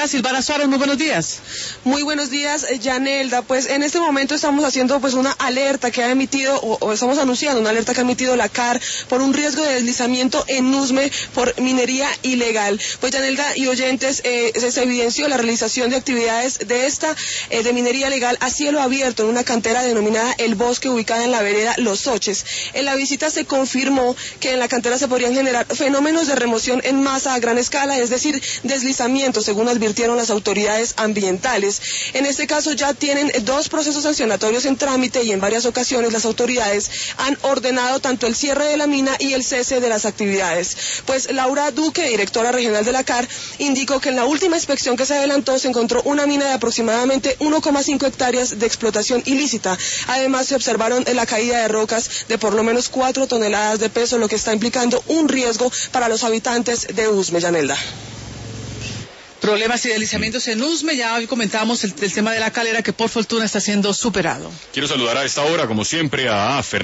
Bogotá, Silvana Suárez, muy buenos días. Muy buenos días, Yanelda. Pues en este momento estamos haciendo pues una alerta que ha emitido, o estamos anunciando una alerta que ha emitido la CAR por un riesgo de deslizamiento en Usme por minería ilegal. Pues Yanelda y oyentes, se evidenció la realización de actividades de minería ilegal a cielo abierto en una cantera denominada El Bosque, ubicada en la vereda Los Soches. En la visita se confirmó que en la cantera se podrían generar fenómenos de remoción en masa a gran escala, es decir, deslizamientos, según advirtieron las autoridades ambientales. En este caso ya tienen 2 procesos sancionatorios en trámite y en varias ocasiones las autoridades han ordenado tanto el cierre de la mina y el cese de las actividades. Pues Laura Duque, directora regional de la CAR, indicó que en la última inspección que se adelantó se encontró una mina de aproximadamente 1,5 hectáreas de explotación ilícita. Además se observaron la caída de rocas de por lo menos 4 toneladas de peso, lo que está implicando un riesgo para los habitantes de Usme, Yanelda. Problemas y deslizamientos en Usme, ya hoy comentábamos el tema de la calera que por fortuna está siendo superado. Quiero saludar a esta hora, como siempre, a Fernando.